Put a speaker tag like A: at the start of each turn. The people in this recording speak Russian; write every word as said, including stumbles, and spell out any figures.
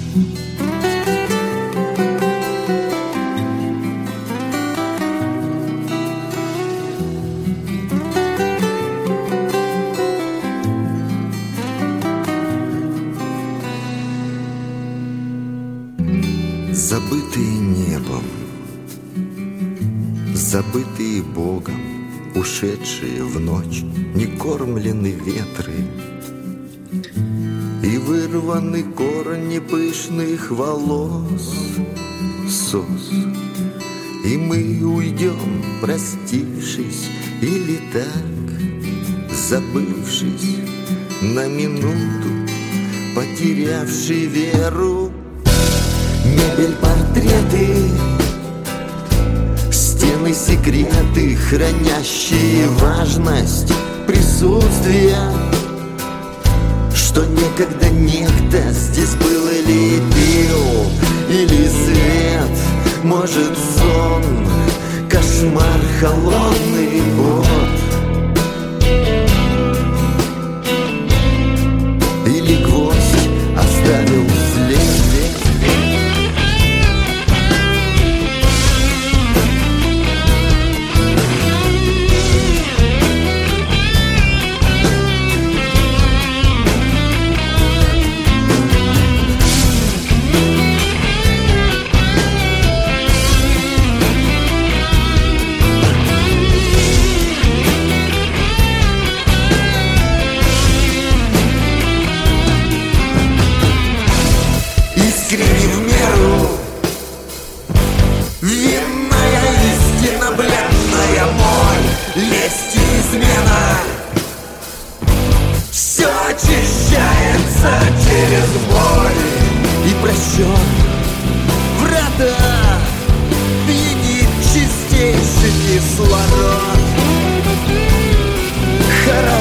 A: Забытые небом, забытые Богом, ушедшие в ночь, не кормлены ветры, и вырваны корни пышных волос, сос. И мы уйдем, простившись, или так, забывшись на минуту, потерявший веру. Мебель, портреты, стены, секреты, хранящие важность присутствия, что некогда некто здесь был или пил, или свет, может сон, кошмар, холодный пот, или гвоздь оставил след.
B: Кислород, хорошо.